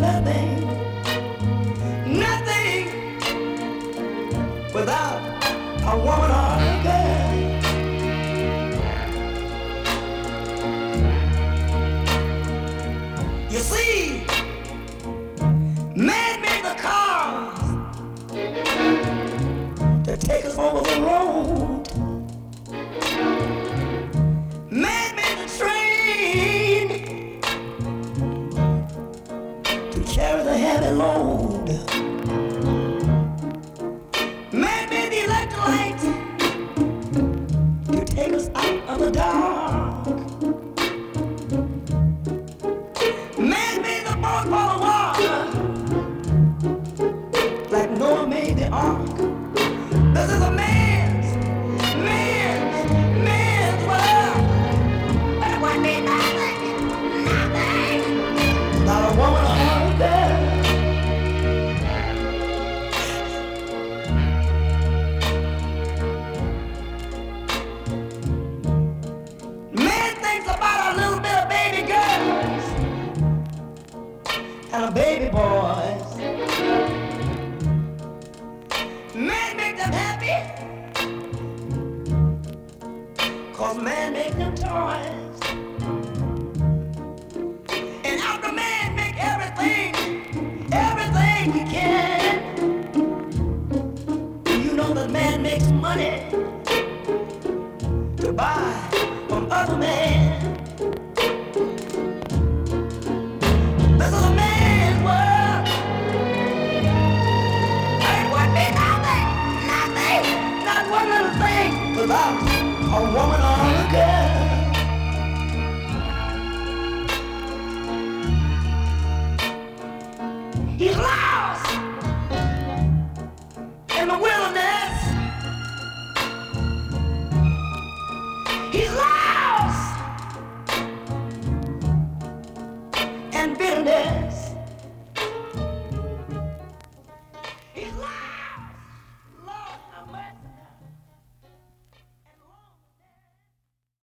nothing, nothing without a woman or a girl. You see, man made the cars to take us over the road. Man made the train to carry the heavy load. Man made the electric light to take us out of the dark. Man made the boat for the water, like Noah made the ark. This is a man's world. But it wouldn't be nothing, not a woman or a girl. Man thinks about a little bit of baby girls and a baby boys. Man make them happy, 'cause man make them toys. And after man make everything he can, you know that man makes money to buy from other men. This is a man's world. It would be nothing, not one little thing without a woman or a girl. He's lost in the wilderness. He's lost in bitterness.